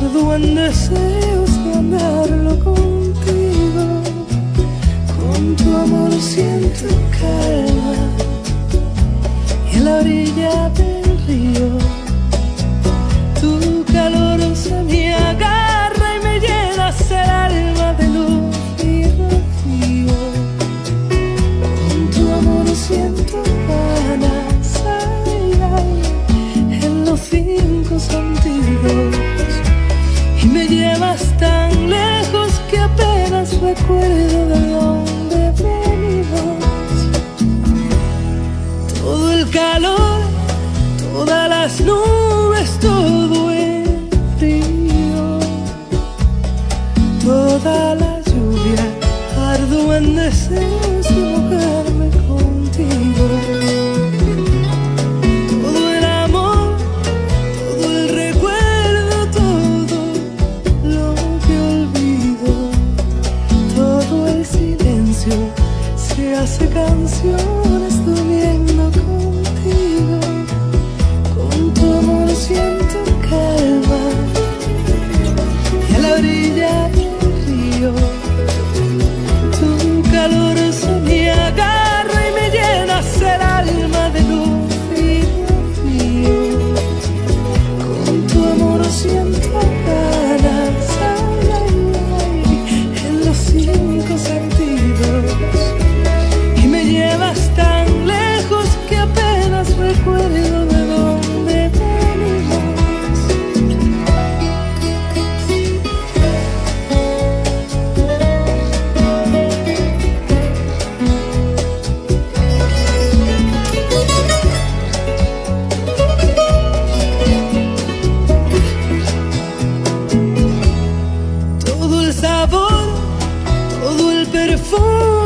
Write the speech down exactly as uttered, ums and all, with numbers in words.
arduo en deseos de andarlo contigo. Con tu amor siento calma y en la orilla del río tu calor se me agarra y me llenas el alma de luz y rocío. Con tu amor siento ganas, ay, ay, en los cinco sentidos, y me llevas tan lejos que apenas recuerdo de dónde venimos. Todo el calor, todas las nubes, todo el frío, toda la lluvia, arduo en deseos de mojarme contigo. Todo el amor, todo el recuerdo, todo lo que olvido, todo el silencio se hace canciones durmiendo contigo. Con tu amor siento calma y a la orilla del río tu calor se me agarra y me llenas el alma de luz y rocío. Con tu amor siento ganas, ay, ay, ay, en los cinco sentidos, y me llevas tan lejos que apenas recuerdo de dónde venimos. Todo el sabor, todo el perfume